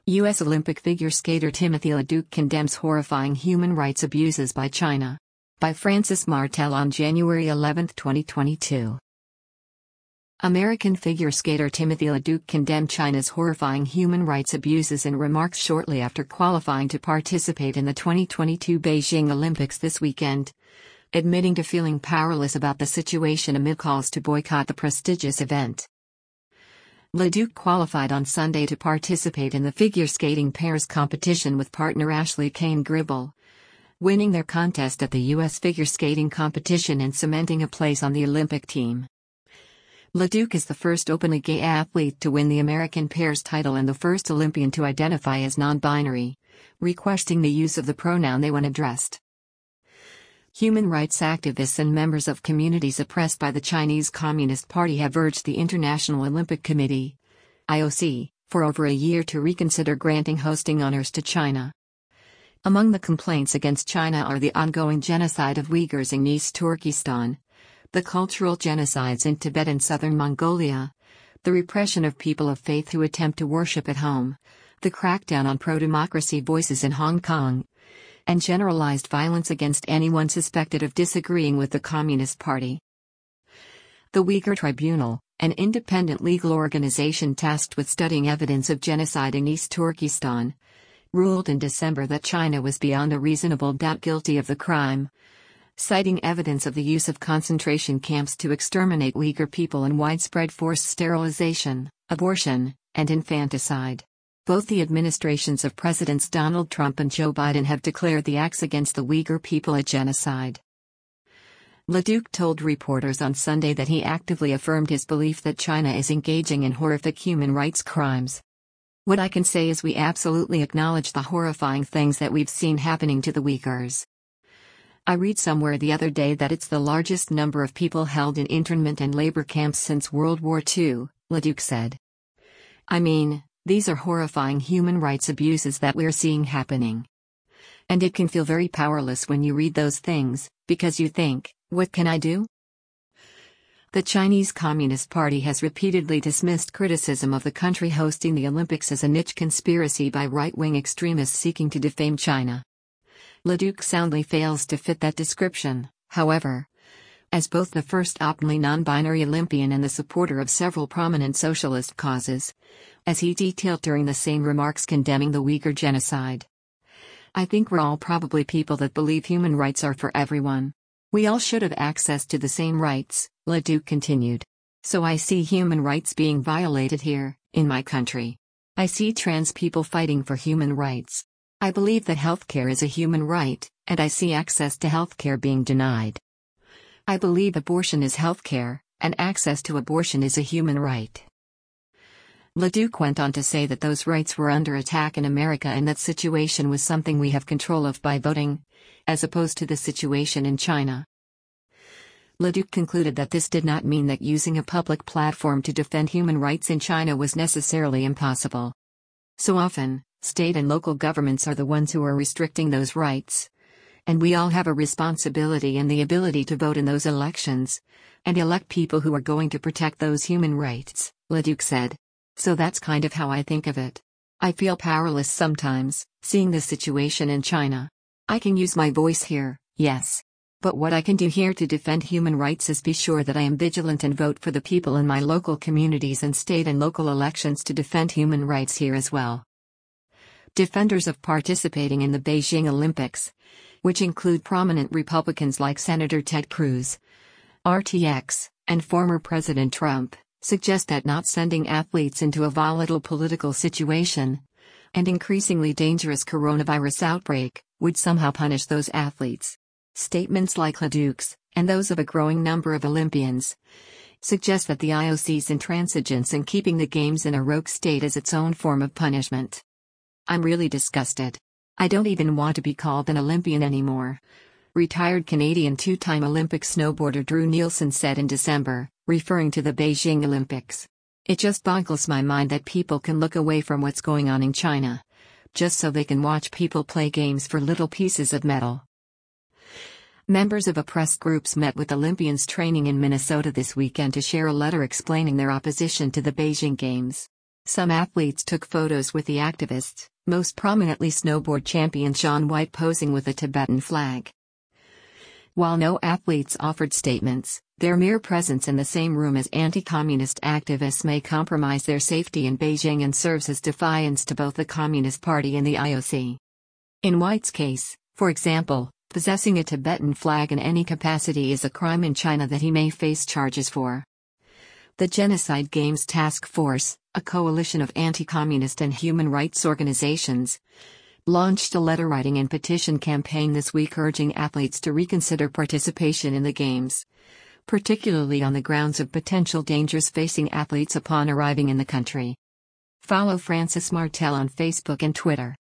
U.S. Olympic figure skater Timothy LeDuc condemns horrifying human rights abuses by China. By Francis Martel on January 11, 2022. American figure skater Timothy LeDuc condemned China's horrifying human rights abuses in remarks shortly after qualifying to participate in the 2022 Beijing Olympics this weekend, admitting to feeling powerless about the situation amid calls to boycott the prestigious event. LeDuc qualified on Sunday to participate in the figure skating pairs competition with partner Ashley Cain-Gribble, winning their contest at the U.S. figure skating competition and cementing a place on the Olympic team. LeDuc is the first openly gay athlete to win the American pairs title and the first Olympian to identify as non-binary, requesting the use of the pronoun they when addressed. Human rights activists and members of communities oppressed by the Chinese Communist Party have urged the International Olympic Committee, IOC, for over a year to reconsider granting hosting honors to China. Among the complaints against China are the ongoing genocide of Uyghurs in East Turkestan, the cultural genocides in Tibet and southern Mongolia, the repression of people of faith who attempt to worship at home, the crackdown on pro-democracy voices in Hong Kong, and generalized violence against anyone suspected of disagreeing with the Communist Party. The Uyghur Tribunal, an independent legal organization tasked with studying evidence of genocide in East Turkestan, ruled in December that China was beyond a reasonable doubt guilty of the crime, citing evidence of the use of concentration camps to exterminate Uyghur people and widespread forced sterilization, abortion, and infanticide. Both the administrations of Presidents Donald Trump and Joe Biden have declared the acts against the Uyghur people a genocide. LeDuc told reporters on Sunday that he actively affirmed his belief that China is engaging in horrific human rights crimes. What I can say is we absolutely acknowledge the horrifying things that we've seen happening to the Uyghurs. I read somewhere the other day that it's the largest number of people held in internment and labor camps since World War II, LeDuc said. I mean, these are horrifying human rights abuses that we're seeing happening. And it can feel very powerless when you read those things, because you think, what can I do? The Chinese Communist Party has repeatedly dismissed criticism of the country hosting the Olympics as a niche conspiracy by right-wing extremists seeking to defame China. LeDuc soundly fails to fit that description, however. As both the first openly non-binary Olympian and the supporter of several prominent socialist causes, as he detailed during the same remarks condemning the Uyghur genocide. I think we're all probably people that believe human rights are for everyone. We all should have access to the same rights, LeDuc continued. So I see human rights being violated here, in my country. I see trans people fighting for human rights. I believe that healthcare is a human right, and I see access to healthcare being denied. I believe abortion is healthcare, and access to abortion is a human right. LeDuc went on to say that those rights were under attack in America and that situation was something we have control of by voting, as opposed to the situation in China. LeDuc concluded that this did not mean that using a public platform to defend human rights in China was necessarily impossible. So often, state and local governments are the ones who are restricting those rights. And we all have a responsibility and the ability to vote in those elections, and elect people who are going to protect those human rights, LeDuc said. So that's kind of how I think of it. I feel powerless sometimes, seeing the situation in China. I can use my voice here, yes. But what I can do here to defend human rights is be sure that I am vigilant and vote for the people in my local communities and state and local elections to defend human rights here as well. Defenders of participating in the Beijing Olympics, which include prominent Republicans like Senator Ted Cruz, RTX, and former President Trump, suggest that not sending athletes into a volatile political situation, and increasingly dangerous coronavirus outbreak, would somehow punish those athletes. Statements like LeDuc's, and those of a growing number of Olympians, suggest that the IOC's intransigence in keeping the Games in a rogue state is its own form of punishment. I'm really disgusted. I don't even want to be called an Olympian anymore. Retired Canadian two-time Olympic snowboarder Drew Nielsen said in December, referring to the Beijing Olympics. It just boggles my mind that people can look away from what's going on in China, just so they can watch people play games for little pieces of metal. Members of oppressed groups met with Olympians training in Minnesota this weekend to share a letter explaining their opposition to the Beijing Games. Some athletes took photos with the activists, most prominently snowboard champion Shaun White posing with a Tibetan flag. While no athletes offered statements, their mere presence in the same room as anti-communist activists may compromise their safety in Beijing and serves as defiance to both the Communist Party and the IOC. In White's case, for example, possessing a Tibetan flag in any capacity is a crime in China that he may face charges for. The Genocide Games Task Force, a coalition of anti-communist and human rights organizations, launched a letter-writing and petition campaign this week urging athletes to reconsider participation in the Games, particularly on the grounds of potential dangers facing athletes upon arriving in the country. Follow Francis Martel on Facebook and Twitter.